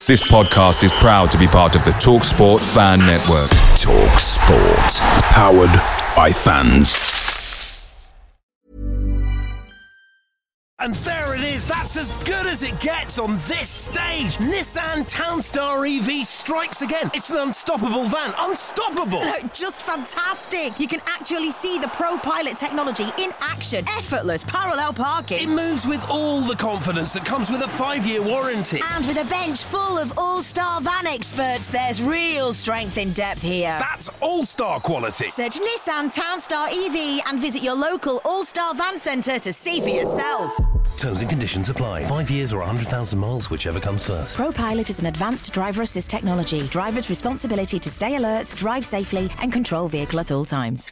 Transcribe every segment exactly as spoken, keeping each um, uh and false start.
This podcast is proud to be part of the TalkSport Fan Network. TalkSport. Powered by fans. And there it is, that's as good as it gets on this stage. Nissan Townstar E V strikes again. It's an unstoppable van, unstoppable. Look, just fantastic. You can actually see the ProPilot technology in action. Effortless parallel parking. It moves with all the confidence that comes with a five-year warranty. And with a bench full of all-star van experts, there's real strength in depth here. That's all-star quality. Search Nissan Townstar E V and visit your local all-star van centre to see for yourself. Terms and conditions apply. Five years or one hundred thousand miles, whichever comes first. ProPilot is an advanced driver assist technology. Driver's responsibility to stay alert, drive safely and control vehicle at all times.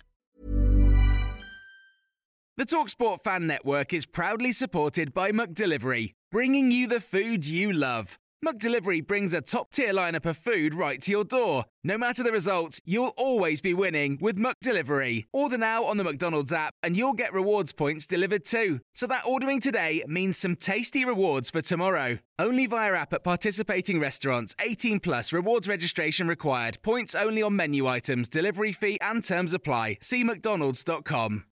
The TalkSport Fan Network is proudly supported by McDelivery, bringing you the food you love. McDelivery brings a top-tier lineup of food right to your door. No matter the result, you'll always be winning with McDelivery. Order now on the McDonald's app and you'll get rewards points delivered too. So that ordering today means some tasty rewards for tomorrow. Only via app at participating restaurants. eighteen plus, rewards registration required. Points only on menu items, delivery fee and terms apply. See mcdonalds dot com.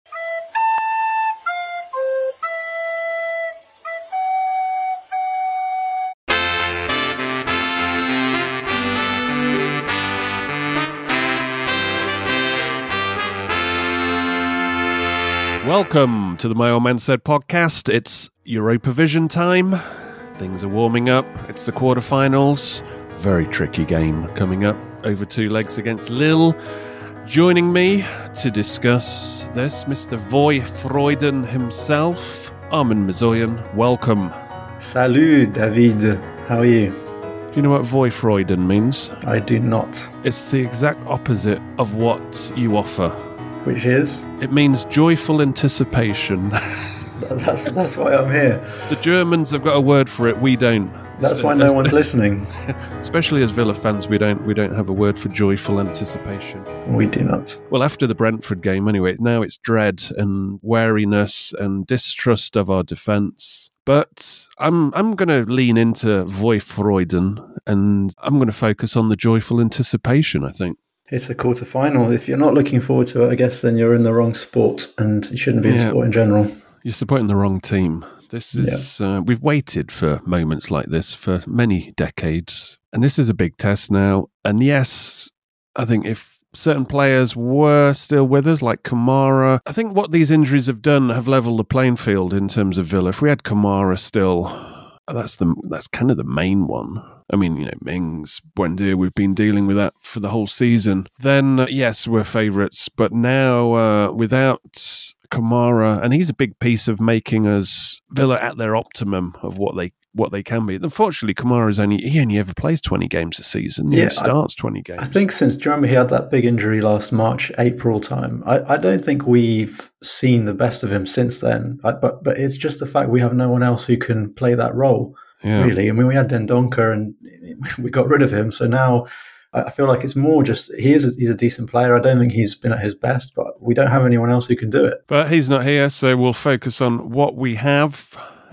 Welcome to the My Old Man Said podcast. It's Europa Vision time. Things are warming up. It's the quarterfinals. Very tricky game coming up over two legs against Lille. Joining me to discuss this, Mister Voy Freuden himself, Armin Mizoyan. Welcome. Salut, David. How are you? Do you know what Voy Freuden means? I do not. It's the exact opposite of what you offer. Which is? It means joyful anticipation. That's that's why I'm here. The Germans have got a word for it. We don't. That's so, why no one's listening. Especially as Villa fans, we don't we don't have a word for joyful anticipation. We do not. Well, after the Brentford game, anyway, now it's dread and wariness and distrust of our defence. But I'm I'm going to lean into Voy Freuden and I'm going to focus on the joyful anticipation, I think. It's a quarter-final. If you're not looking forward to it, I guess then you're in the wrong sport and you shouldn't be yeah. in sport in general. You're supporting the wrong team. This is yeah. uh, we've waited for moments like this for many decades. And this is a big test now. And yes, I think if certain players were still with us, like Kamara, I think what these injuries have done have leveled the playing field in terms of Villa. If we had Kamara still, that's the that's kind of the main one. I mean, you know, Mings, Buendia, we've been dealing with that for the whole season. Then, uh, yes, we're favourites. But now, uh, without Kamara, and he's a big piece of making us Villa at their optimum of what they what they can be. Unfortunately, Kamara's only he only ever plays twenty games a season. Yeah, he starts I, twenty games. I think since, do you remember he had that big injury last March, April time? I, I don't think we've seen the best of him since then. I, but but it's just the fact we have no one else who can play that role. Yeah. Really, I mean, we had Dendoncker and we got rid of him. So now I feel like it's more just he is a, he's a decent player. I don't think he's been at his best, but we don't have anyone else who can do it. But he's not here, so we'll focus on what we have.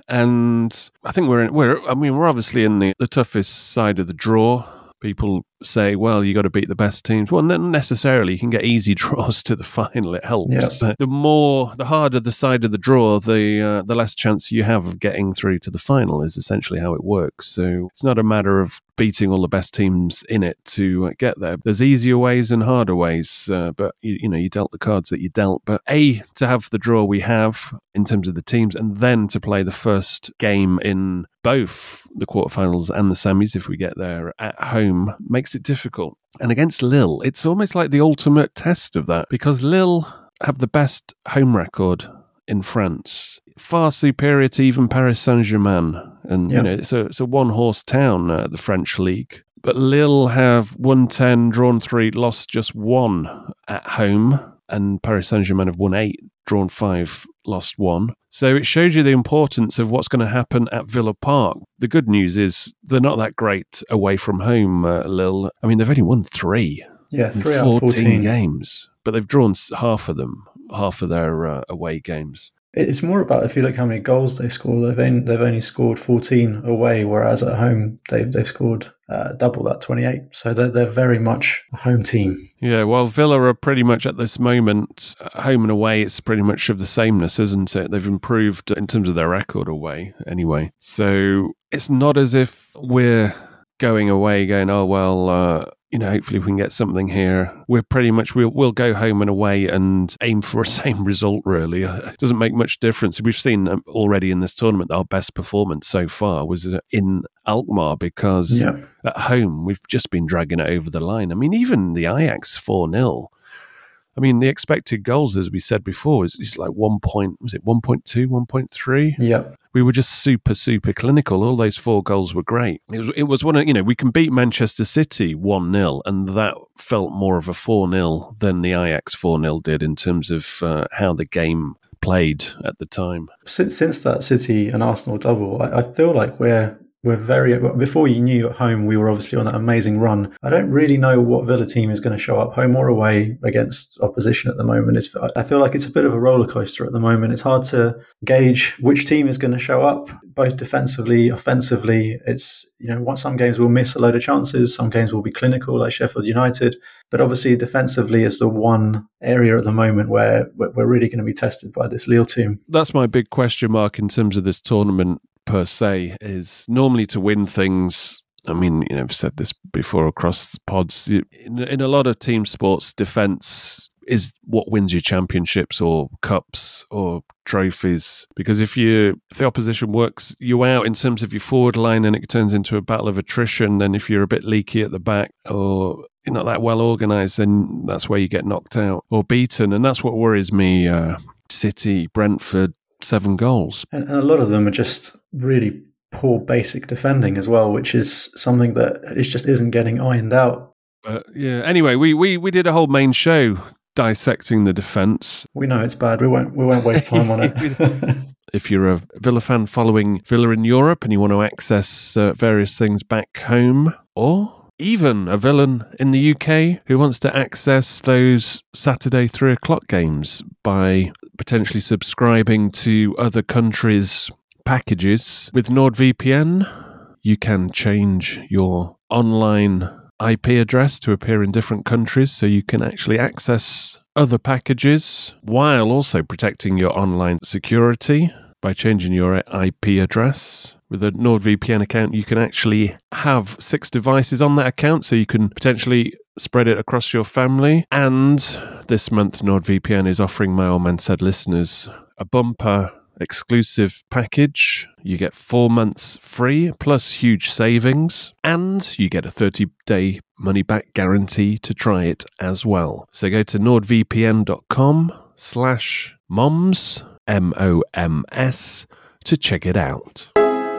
And I think we're in, we're I mean we're obviously in the, the toughest side of the draw. People say, well, you got to beat the best teams. Well, not necessarily. You can get easy draws to the final. It helps. Yep. The more, the harder the side of the draw, the uh, the less chance you have of getting through to the final is essentially how it works. So it's not a matter of beating all the best teams in it to uh, get there. There's easier ways and harder ways, uh, but you, you know, you dealt the cards that you dealt. But A, to have the draw we have in terms of the teams, and then to play the first game in both the quarterfinals and the semis, if we get there at home, makes it difficult. And against Lille, it's almost like the ultimate test of that, because Lille have the best home record in France, far superior to even Paris Saint-Germain. And, yep. you know, it's a, it's a one-horse town, uh, the French league. But Lille have won ten, drawn three, lost just one at home. And Paris Saint-Germain have won eight, drawn five, lost one. So it shows you the importance of what's going to happen at Villa Park. The good news is they're not that great away from home, uh, Lille. I mean, they've only won three yeah, in three fourteen, out of fourteen games, but they've drawn half of them, half of their uh, away games. It's more about if you look how many goals they score. They've only, they've only scored fourteen away, whereas at home they've they've scored uh, double that, twenty-eight. So they're they're very much a home team. Yeah, well, Villa are pretty much at this moment, home and away, it's pretty much of the sameness, isn't it? They've improved in terms of their record away, anyway. So it's not as if we're going away going, oh well, uh, you know, hopefully we can get something here. We're pretty much, we'll, we'll go home and away and aim for a same result, really. It doesn't make much difference. We've seen already in this tournament our best performance so far was in Alkmaar because yeah. at home we've just been dragging it over the line. I mean, even the Ajax four nil, I mean, the expected goals, as we said before, is, is like one point, was it one point two, one point three? Yeah. We were just super, super clinical. All those four goals were great. It was, it was one of, you know, we can beat Manchester City one nil, and that felt more of a four nil than the Ajax four nil did in terms of uh, how the game played at the time. Since, since that City and Arsenal double, I, I feel like we're We're very, before you knew at home, we were obviously on that amazing run. I don't really know what Villa team is going to show up home or away against opposition at the moment. It's, I feel like it's a bit of a roller coaster at the moment. It's hard to gauge which team is going to show up, both defensively, offensively. It's, you know, some games will miss a load of chances. Some games will be clinical, like Sheffield United. But obviously defensively is the one area at the moment where we're really going to be tested by this Lille team. That's my big question mark in terms of this tournament. Per se, is normally to win things. I mean, you know, I've said this before across the pods. In, in a lot of team sports, defense is what wins you championships or cups or trophies. Because if you if the opposition works you out in terms of your forward line and it turns into a battle of attrition, then if you're a bit leaky at the back or you're not that well organised, then that's where you get knocked out or beaten. And that's what worries me. Uh, City, Brentford, seven goals. And, and a lot of them are just really poor basic defending as well, which is something that it just isn't getting ironed out. But yeah, anyway, we, we, we did a whole main show dissecting the defence. We know it's bad. We won't we won't waste time on it. If you're a Villa fan following Villa in Europe and you want to access uh, various things back home, or even a villain in the U K who wants to access those Saturday three o'clock games by potentially subscribing to other countries' packages with NordVPN, you can change your online I P address to appear in different countries so you can actually access other packages while also protecting your online security by changing your I P address. With a NordVPN account, you can actually have six devices on that account, so you can potentially spread it across your family. And this month, NordVPN is offering My Old Man Said listeners a bumper exclusive package. You get four months free, plus huge savings, and you get a thirty-day money-back guarantee to try it as well. So go to nordvpn.com slash moms, M O M S, to check it out.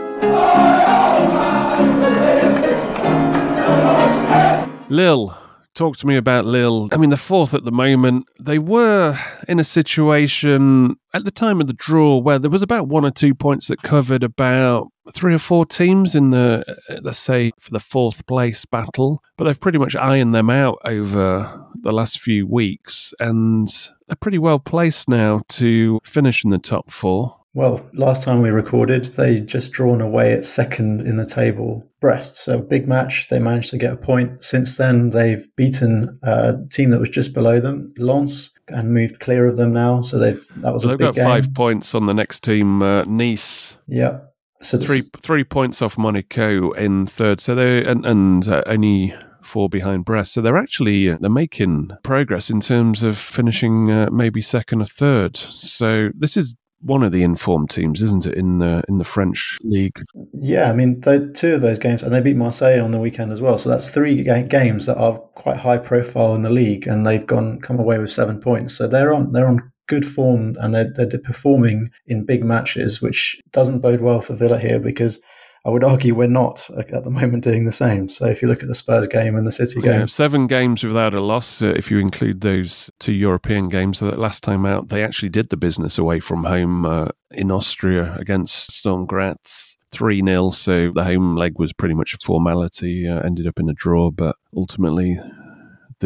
Lille, talk to me about Lille. I mean, they're fourth at the moment. They were in a situation at the time of the draw where there was about one or two points that covered about three or four teams in the, let's say, for the fourth place battle. But they've pretty much ironed them out over the last few weeks, and they're pretty well placed now to finish in the top four. Well, last time we recorded, they just drawn away at second in the table, Brest. So big match. They managed to get a point. Since then, they've beaten a team that was just below them, Lens, and moved clear of them now. So they've that was so a they've big got game. Five points on the next team, uh, Nice. Yeah. So three three points off Monaco in third. So they and and uh, only four behind Brest. So they're actually uh, they're making progress in terms of finishing uh, maybe second or third. So this is one of the informed teams, isn't it, in the in the French league? Yeah, I mean, the, two of those games, and they beat Marseille on the weekend as well. So that's three ga- games that are quite high profile in the league, and they've gone come away with seven points. So they're on they're on good form, and they're they're performing in big matches, which doesn't bode well for Villa here, because I would argue we're not at the moment doing the same. So if you look at the Spurs game and the City game. Yeah, seven games without a loss, uh, if you include those two European games. So that last time out, they actually did the business away from home uh, in Austria against Sturm Graz, three nil. So the home leg was pretty much a formality, uh, ended up in a draw, but ultimately the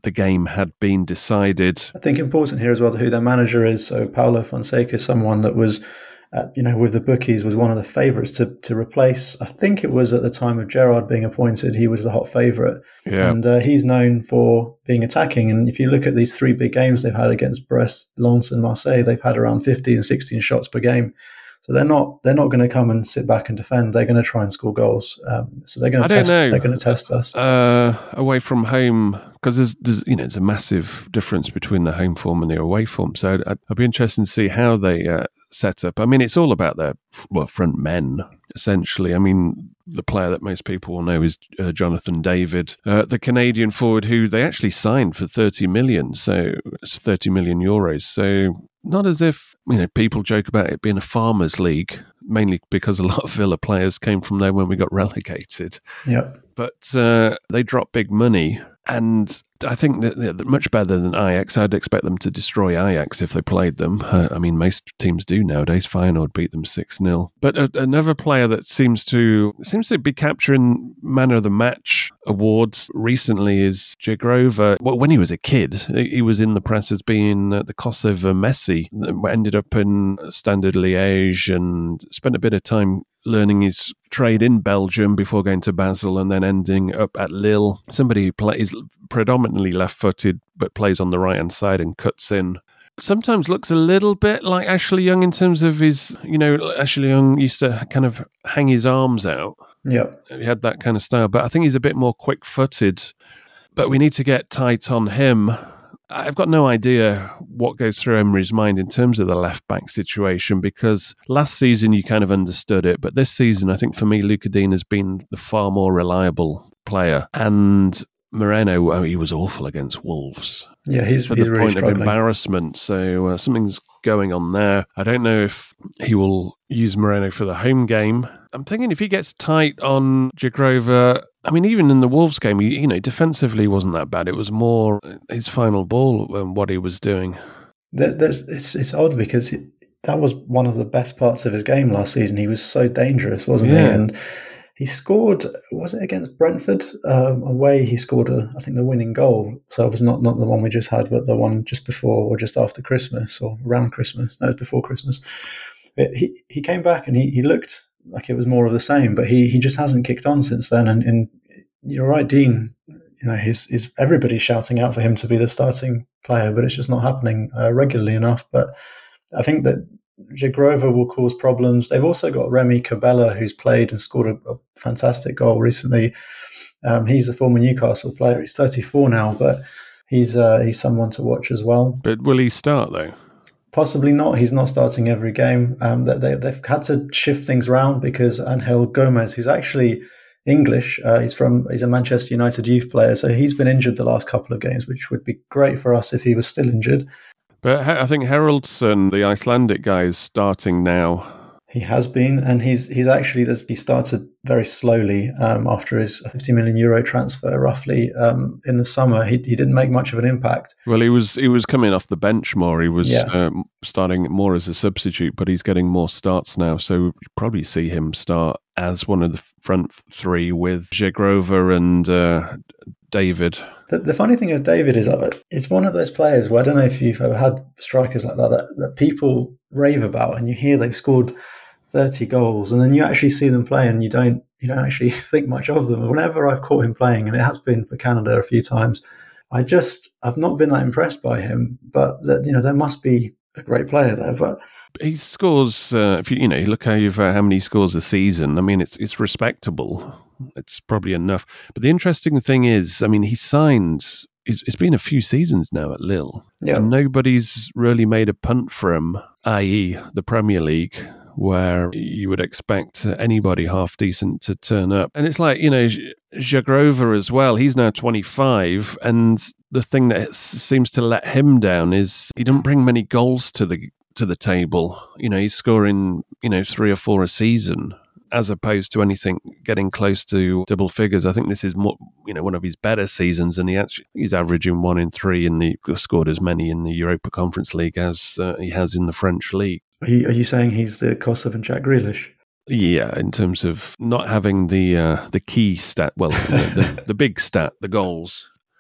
the game had been decided. I think important here as well who their manager is. So Paulo Fonseca is someone that was, uh, you know, with the bookies was one of the favourites to to replace. I think it was at the time of Gerrard being appointed, he was the hot favourite. Yeah. And uh, he's known for being attacking. And if you look at these three big games they've had against Brest, Lens and Marseille, they've had around fifteen and sixteen shots per game. So they're not they're not going to come and sit back and defend. They're going to try and score goals. Um, so they're going to test. They're going to test us uh, away from home, because there's, there's you know there's a massive difference between the home form and the away form. So I'd, I'd be interested to see how they uh, set up. I mean, it's all about their well front men essentially. I mean, the player that most people will know is uh, Jonathan David, uh, the Canadian forward who they actually signed for thirty million. So it's thirty million euros. So. Not as if, you know, people joke about it being a farmers' league, mainly because a lot of Villa players came from there when we got relegated. Yeah. But uh, they dropped big money, and I think that they're much better than Ajax. I'd expect them to destroy Ajax if they played them. Uh, I mean, most teams do nowadays. Feyenoord beat them six nil. But uh, another player that seems to seems to be capturing Man of the Match awards recently is Jagrova. Well, when he was a kid, he was in the press as being uh, the Kosovo Messi. Ended up in Standard Liège and spent a bit of time learning his trade in Belgium before going to Basel and then ending up at Lille. Somebody who plays predominantly left-footed but plays on the right-hand side and cuts in. Sometimes looks a little bit like Ashley Young in terms of his, you know, Ashley Young used to kind of hang his arms out. Yeah. He had that kind of style, but I think he's a bit more quick-footed. But we need to get tight on him. I've got no idea what goes through Emery's mind in terms of the left-back situation, because last season you kind of understood it, but this season I think for me Lucas Digne has been the far more reliable player. And Moreno, oh, he was awful against Wolves. Yeah, he's to he's the really point struggling. of embarrassment. So uh, something's going on there. I don't know if he will use Moreno for the home game. I'm thinking if he gets tight on Jagrova, I mean, even in the Wolves game, he, you know, defensively wasn't that bad. It was more his final ball and what he was doing. There, there's, it's it's odd because it, that was one of the best parts of his game last season. He was so dangerous, wasn't Yeah. he? And he scored, was it against Brentford? Um, away, he scored, a, I think, the winning goal. So it was not, not the one we just had, but the one just before or just after Christmas or around Christmas. No, it was before Christmas. It, he he came back and he, he looked like it was more of the same, but he, he just hasn't kicked on since then. And, and you're right, Dean. You know, he's, he's everybody's shouting out for him to be the starting player, but it's just not happening uh, regularly enough. But I think that Jagrova will cause problems. They've also got Remy Cabella, who's played and scored a, a fantastic goal recently. Um, he's a former Newcastle player. He's thirty-four now, but he's uh, he's someone to watch as well. But will he start though? Possibly not. He's not starting every game. Um, they, they've had to shift things around because Angel Gomez, who's actually English, uh, he's from he's a Manchester United youth player, so he's been injured the last couple of games, which would be great for us if he was still injured. But I think Haraldsson, the Icelandic guy, is starting now. He has been, and he's he's actually he started very slowly um, after his fifty million euro transfer, roughly um, in the summer. He he didn't make much of an impact. Well, he was he was coming off the bench more. He was Yeah. um, starting more as a substitute, but he's getting more starts now. So we'll probably see him start as one of the front three with Jagrova and uh, David. The, the funny thing with David is uh, it's one of those players where I don't know if you've ever had strikers like that, that that people rave about, and you hear they've scored thirty goals, and then you actually see them play, and you don't you don't actually think much of them. Whenever I've caught him playing, and it has been for Canada a few times, I just I've not been that impressed by him. But that, you know, there must be a great player there. But he scores. Uh, if you you know look how you've, uh, how many he scores a season. I mean, it's it's respectable. It's probably enough. But the interesting thing is, I mean, he signed. It's, it's been a few seasons now at Lille, yeah, and nobody's really made a punt for him, that is, the Premier League, where you would expect anybody half decent to turn up. And it's like, you know, Jagrova as well. He's now twenty-five, and the thing that seems to let him down is he doesn't bring many goals to the to the table. You know, he's scoring, you know, three or four a season, as opposed to anything getting close to double figures. I think this is more, you know, one of his better seasons, and he actually he's averaging one in three, and he scored as many in the Europa Conference League as uh, he has in the French league. Are you, are you saying he's the Kosovan Jack Grealish? Yeah, in terms of not having the uh, the key stat, well, the, the, the big stat, the goals.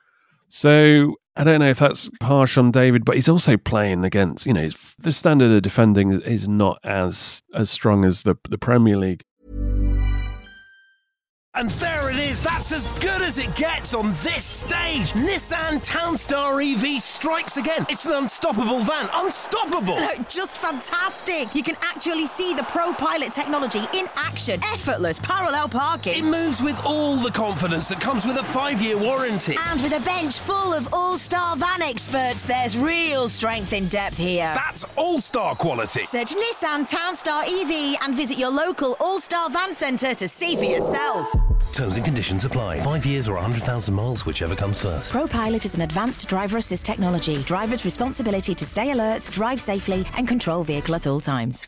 So I don't know if that's harsh on David, but he's also playing against, you know, the standard of defending is not as as strong as the the Premier League. And there it is, that's as good as it gets on this stage. Nissan Townstar E V strikes again. It's an unstoppable van, unstoppable. No, just fantastic. You can actually see the ProPilot technology in action. Effortless parallel parking. It moves with all the confidence that comes with a five-year warranty. And with a bench full of all-star van experts, there's real strength in depth here. That's all-star quality. Search Nissan Townstar E V and visit your local all-star van centre to see for yourself. Terms and conditions apply. Five years or one hundred thousand miles, whichever comes first. ProPilot is an advanced driver assist technology. Driver's responsibility to stay alert, drive safely, and control vehicle at all times.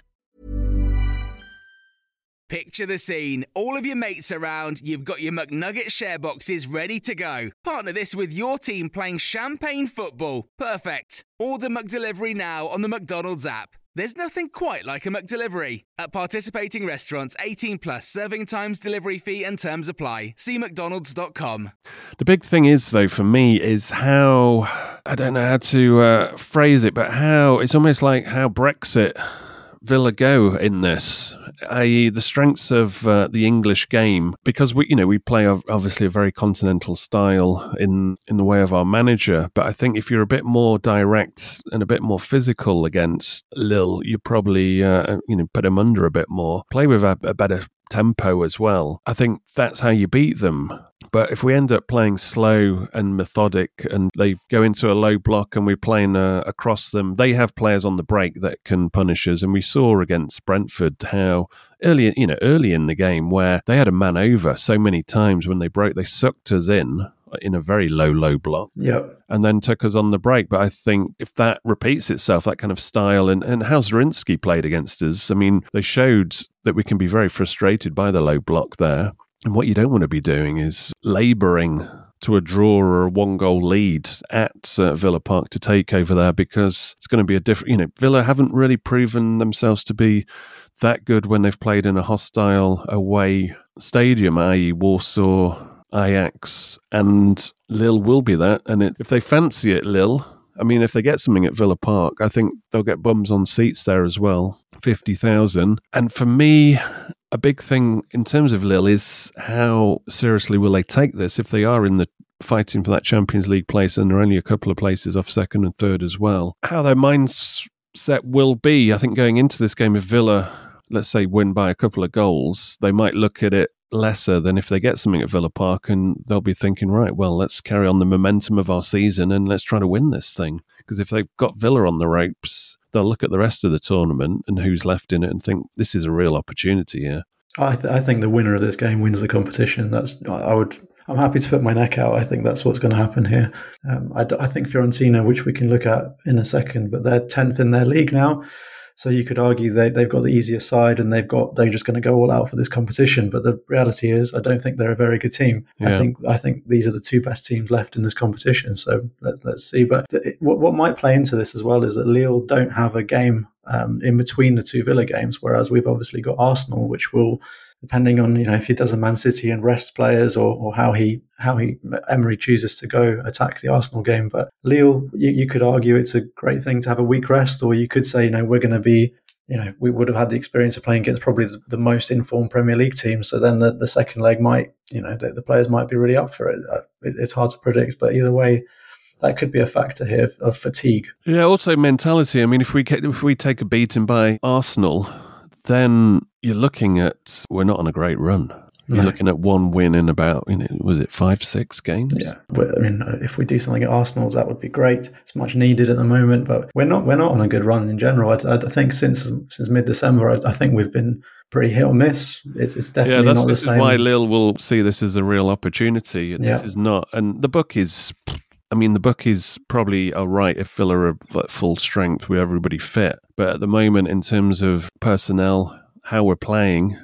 Picture the scene. All of your mates around, you've got your McNugget share boxes ready to go. Partner this with your team playing champagne football. Perfect. Order McDelivery now on the McDonald's app. There's nothing quite like a McDelivery. At participating restaurants, eighteen plus, serving times, delivery fee and terms apply. See mcdonalds dot com. The big thing is, though, for me, is how, I don't know how to uh, phrase it, but how, it's almost like how Brexit Villa go in this, that is the strengths of uh, the English game, because we, you know, we play obviously a very continental style in, in the way of our manager. But I think if you're a bit more direct and a bit more physical against Lille, you probably, uh, you know, put them under a bit more, play with a, a better tempo as well. I think that's how you beat them. But if we end up playing slow and methodic and they go into a low block and we're playing uh, across them, they have players on the break that can punish us. And we saw against Brentford how early, you know, early in the game where they had a man over so many times when they broke, they sucked us in in a very low, low block. Yep. And then took us on the break. But I think if that repeats itself, that kind of style, and, and how Zrinski played against us, I mean, they showed that we can be very frustrated by the low block there. And what you don't want to be doing is labouring to a draw or a one-goal lead at uh, Villa Park to take over there, because it's going to be a different, you know, Villa haven't really proven themselves to be that good when they've played in a hostile away stadium, that is. Warsaw, Ajax, and Lille will be that. And it, if they fancy it, Lille, I mean, if they get something at Villa Park, I think they'll get bums on seats there as well, fifty thousand. And for me, a big thing in terms of Lille is how seriously will they take this if they are in the fighting for that Champions League place and they're only a couple of places off second and third as well. How their mindset will be, I think, going into this game, if Villa, let's say, win by a couple of goals, they might look at it lesser than if they get something at Villa Park, and they'll be thinking, right, well, let's carry on the momentum of our season and let's try to win this thing. Because if they've got Villa on the ropes, they'll look at the rest of the tournament and who's left in it and think this is a real opportunity here. I, th- I think the winner of this game wins the competition. That's I would. I'm happy to put my neck out. I think that's what's going to happen here. Um, I, d- I think Fiorentina, which we can look at in a second, but they're tenth in their league now. So you could argue they, they've got the easier side and they've got they're just going to go all out for this competition. But the reality is, I don't think they're a very good team. Yeah. I think I think these are the two best teams left in this competition. So let, let's see. But it, what, what might play into this as well is that Lille don't have a game um, in between the two Villa games, whereas we've obviously got Arsenal, which will, depending on, you know, if he does a Man City and rests players, or, or how he how he Emery chooses to go attack the Arsenal game. But Lille, you, you could argue it's a great thing to have a week rest, or you could say, you know, we're going to be, you know, we would have had the experience of playing against probably the, the most informed Premier League team. So then the, the second leg might, you know, the, the players might be really up for it. it. It's hard to predict, but either way, that could be a factor here of, of fatigue. Yeah, also mentality. I mean, if we get, if we take a beating by Arsenal, then you're looking at, we're not on a great run. You're no. looking at one win in about, you know, was it five, six games? Yeah. But, I mean, if we do something at Arsenal, that would be great. It's much needed at the moment, but we're not we're not on a good run in general. I, I think since since mid-December, I, I think we've been pretty hit or miss. It's, it's definitely yeah, that's, not the this same. This is why Lille will see this as a real opportunity. This yeah. is not, and the book is, I mean, the bookies probably are right if Villa are at full strength with everybody fit. But at the moment, in terms of personnel, how we're playing,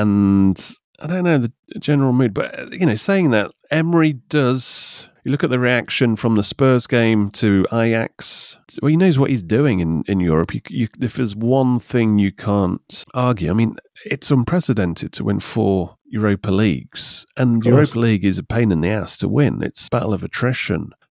and I don't know the general mood, but, you know, saying that, Emery does, you look at the reaction from the Spurs game to Ajax, well, he knows what he's doing in, in Europe. You, you, if there's one thing you can't argue, I mean, it's unprecedented to win four Europa Leagues, and Europa League is a pain in the ass to win. It's a battle of attrition.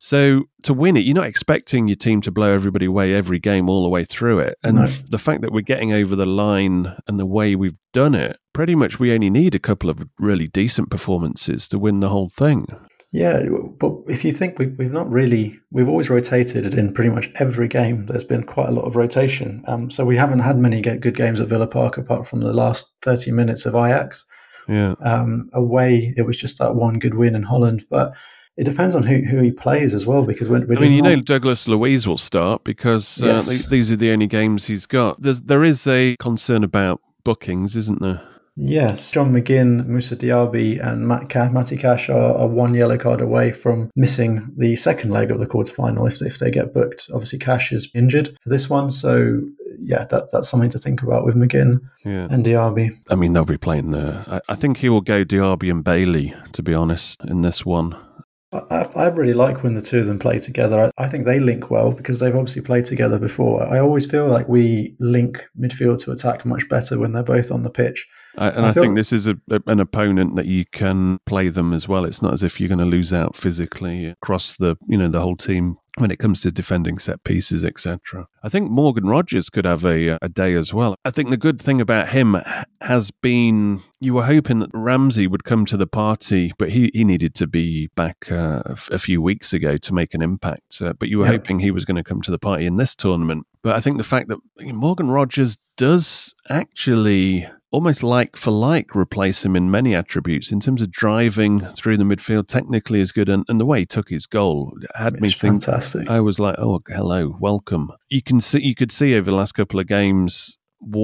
So to win it, you're not expecting your team to blow everybody away every game all the way through it. And No. f- the fact that we're getting over the line and the way we've done it, pretty much we only need a couple of really decent performances to win the whole thing. Yeah, but if you think we've, we've not really, we've always rotated in pretty much every game. There's been quite a lot of rotation. Um, so we haven't had many get good games at Villa Park apart from the last thirty minutes of Ajax. Yeah. Um, away, it was just that one good win in Holland. But it depends on who, who he plays as well, because we're, we're I mean, you not... know, Douglas Luiz will start because uh, Yes. th- these are the only games he's got. There's, there is a concern about bookings, isn't there? Yes, John McGinn, Moussa Diaby and Matt Ka- Matty Cash are, are one yellow card away from missing the second leg of the quarterfinal if, if they get booked. Obviously, Cash is injured for this one, so yeah, that, that's something to think about with McGinn Yeah. and Diaby. I mean, they'll be playing the... I, I think he will go Diaby and Bailey, to be honest, in this one. I, I really like when the two of them play together. I, I think they link well because they've obviously played together before. I always feel like we link midfield to attack much better when they're both on the pitch. I, and I I, feel- think this is a, a, an opponent that you can play them as well. It's not as if you're going to lose out physically across the, you know, the whole team when it comes to defending set pieces, et cetera. I think Morgan Rogers could have a, a day as well. I think the good thing about him has been you were hoping that Ramsey would come to the party, but he, he needed to be back uh, a few weeks ago to make an impact. Uh, but you were Yeah. hoping he was going to come to the party in this tournament. But I think the fact that Morgan Rogers does actually almost like for like replace him in many attributes in terms of driving through the midfield, technically is good, and, and the way he took his goal had me It's think. fantastic. I was like, oh, hello, welcome. You can see, you could see over the last couple of games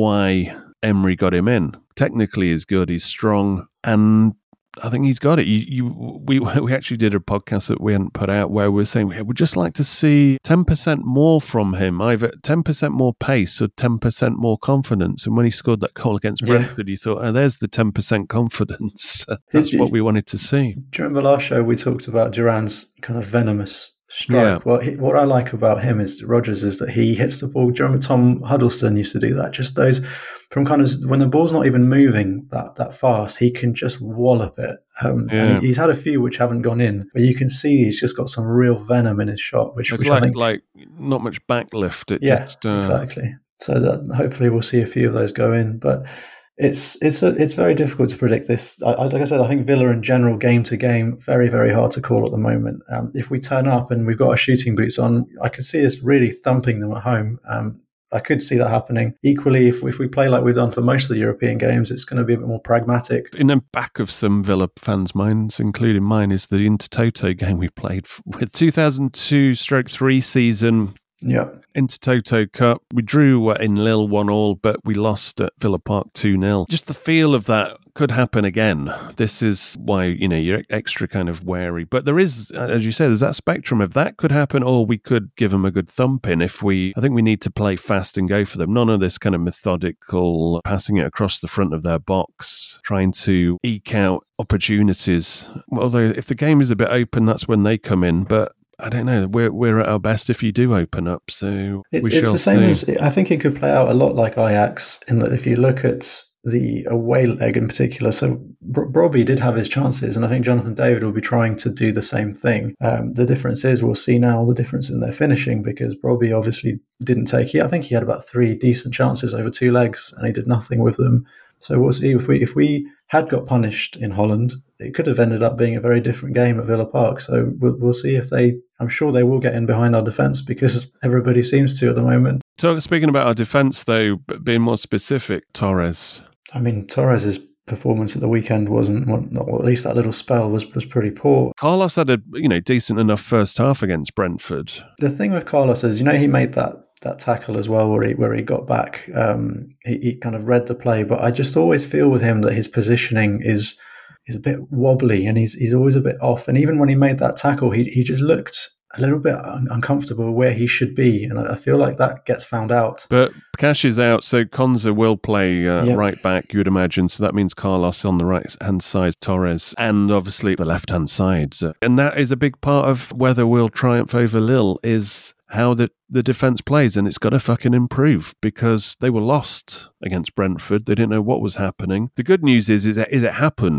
why Emery got him in. Technically, he's good, he's strong, and I think he's got it. You, you, we we actually did a podcast that we hadn't put out where we were saying we would just like to see ten percent more from him, either ten percent more pace or ten percent more confidence. And when he scored that goal against Yeah. Brentford, you thought, oh, there's the ten percent confidence. That's Did what you- we wanted to see. Do you remember last show we talked about Duran's kind of venomous strike? Yeah. Well, he, what I like about him is Rogers is that he hits the ball. Do you remember Tom Huddleston used to do that? Just those from kind of when the ball's not even moving that that fast, he can just wallop it. Um, Yeah. and he, he's had a few which haven't gone in, but you can see he's just got some real venom in his shot, which, It's which I like, think, like not much backlift. It yeah, just, uh, exactly. So that hopefully we'll see a few of those go in, but. It's it's a, it's very difficult to predict this. I, I- like I said, I think Villa in general, game to game, very very hard to call at the moment. Um, if we turn up and we've got our shooting boots on, I could see us really thumping them at home. Um, I could see that happening. Equally, if if we play like we've done for most of the European games, it's going to be a bit more pragmatic. In the back of some Villa fans' minds, including mine, is the Intertoto game we played with two thousand two stroke three season. Yeah, Intertoto Cup. We drew uh, in Lille one all, but we lost at Villa Park two nil. Just the feel of that could happen again. This is why, you know, you're extra kind of wary. But there is, as you say, there's that spectrum of that could happen, or we could give them a good thumping if we, I think we need to play fast and go for them. None of this kind of methodical passing it across the front of their box, trying to eke out opportunities. Although if the game is a bit open, that's when they come in. But I don't know. We're we're at our best if you do open up. So it's, we it's shall the same see. as I think it could play out a lot like Ajax in that if you look at the away leg in particular. So Robbie did have his chances, and I think Jonathan David will be trying to do the same thing. Um, the difference is we'll see now the difference in their finishing because Robbie obviously didn't take it. I think he had about three decent chances over two legs, and he did nothing with them. So we'll see if we if we had got punished in Holland, it could have ended up being a very different game at Villa Park. So we'll, we'll see if they. I'm sure they will get in behind our defence because everybody seems to at the moment. So speaking about our defence, though, but being more specific, Torres. I mean, Torres's performance at the weekend wasn't, or at least that little spell was was pretty poor. Carlos had a you know decent enough first half against Brentford. The thing with Carlos is, you know, he made that. that tackle as well where he where he got back. Um, he, he kind of read the play, but I just always feel with him that his positioning is is a bit wobbly and he's he's always a bit off. And even when he made that tackle, he he just looked a little bit un- uncomfortable where he should be, and I, I feel like that gets found out. But Cash is out, so Konza will play uh, Yep. right back, you would imagine. So that means Carlos on the right hand side, Torres, and obviously the left hand side. So- and that is a big part of whether we'll triumph over Lille is how the, the defence plays, and it's got to fucking improve because they were lost against Brentford. They didn't know what was happening. The good news is, is, that, is it happened,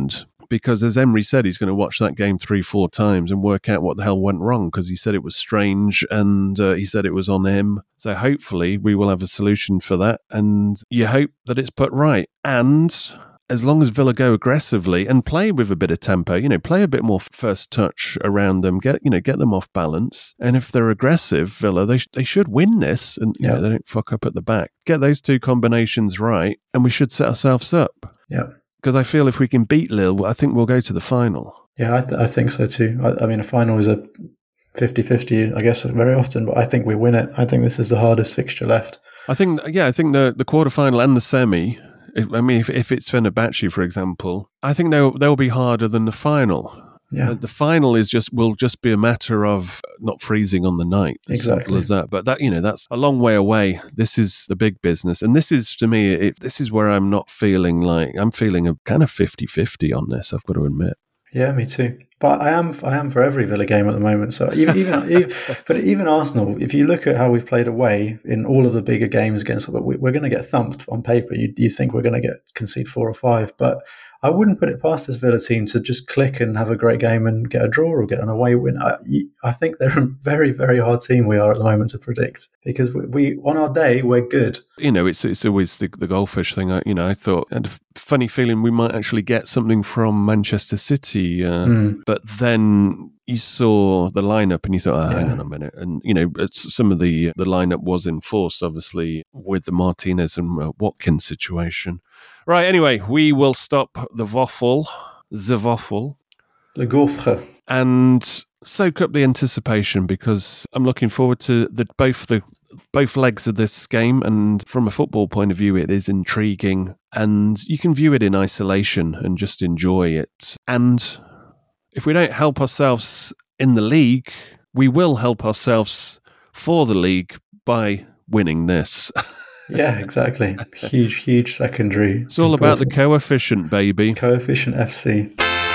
because as Emery said, he's going to watch that game three, four times and work out what the hell went wrong, because he said it was strange and uh, he said it was on him. So hopefully we will have a solution for that, and you hope that it's put right. And as long as Villa go aggressively and play with a bit of tempo, you know, play a bit more first touch around them, get you know, get them off balance. And if they're aggressive, Villa, they sh- they should win this, and you yeah. know, they don't fuck up at the back. Get those two combinations right, and we should set ourselves up. Yeah, because I feel if we can beat Lille, I think we'll go to the final. Yeah, I, th- I think so too. I, I mean, a final is a fifty-fifty, I guess, very often, but I think we win it. I think this is the hardest fixture left. I think, yeah, I think the the quarterfinal and the semi. If, I mean, if, if it's Fenerbahce, for example, I think they'll they'll be harder than the final. Yeah, uh, the final is just will just be a matter of not freezing on the night. As exactly. simple as that. But that you know that's a long way away. This is the big business, and this is to me. It, this is where I'm not feeling like I'm feeling a kind of fifty-fifty on this. I've got to admit. Yeah, me too. But I am I am for every Villa game at the moment. So even even, even but even Arsenal, if you look at how we've played away in all of the bigger games against, we're going to get thumped on paper. You you think we're going to get concede four or five, but I wouldn't put it past this Villa team to just click and have a great game and get a draw or get an away win. I, I think they're a very, very hard team we are at the moment to predict, because we, we on our day, we're good. You know, it's it's always the, the goldfish thing. I, you know, I thought, I had a funny feeling we might actually get something from Manchester City, uh, mm. but then you saw the lineup and you thought, oh, yeah. hang on a minute. And, you know, it's, some of the, the lineup was enforced, obviously, with the Martinez and uh, Watkins situation. Right, anyway, we will stop the waffle, the waffle. Le gaufre. And soak up the anticipation, because I'm looking forward to the both the both legs of this game, and from a football point of view, it is intriguing, and you can view it in isolation and just enjoy it. And if we don't help ourselves in the league, we will help ourselves for the league by winning this. Yeah, exactly. Huge, huge secondary. It's all about the coefficient, baby. Coefficient F C.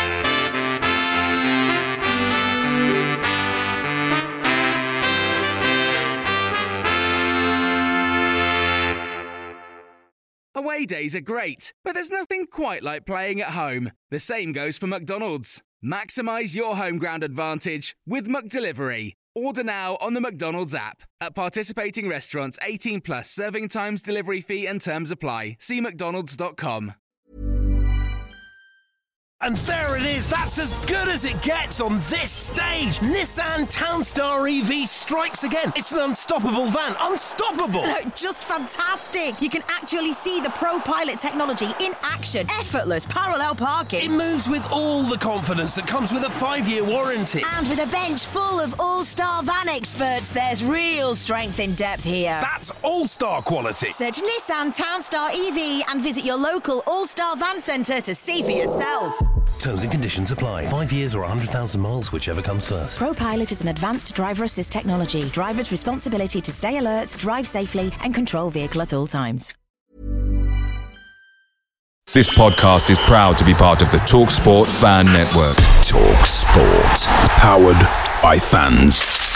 Away days are great, but there's nothing quite like playing at home. The same goes for McDonald's. Maximise your home ground advantage with McDelivery. Order now on the McDonald's app. At participating restaurants, eighteen plus, serving times, delivery fee and terms apply. See mcdonalds dot com. And there it is, that's as good as it gets on this stage. Nissan Townstar E V strikes again. It's an unstoppable van, unstoppable. No, just fantastic. You can actually see the ProPilot technology in action. Effortless parallel parking. It moves with all the confidence that comes with a five-year warranty. And with a bench full of all-star van experts, there's real strength in depth here. That's all-star quality. Search Nissan Townstar E V and visit your local all-star van centre to see for yourself. Terms and conditions apply. Five years or one hundred thousand miles, whichever comes first. ProPilot is an advanced driver assist technology. Driver's responsibility to stay alert, drive safely, and control vehicle at all times. This podcast is proud to be part of the TalkSport Fan Network. TalkSport. Powered by fans.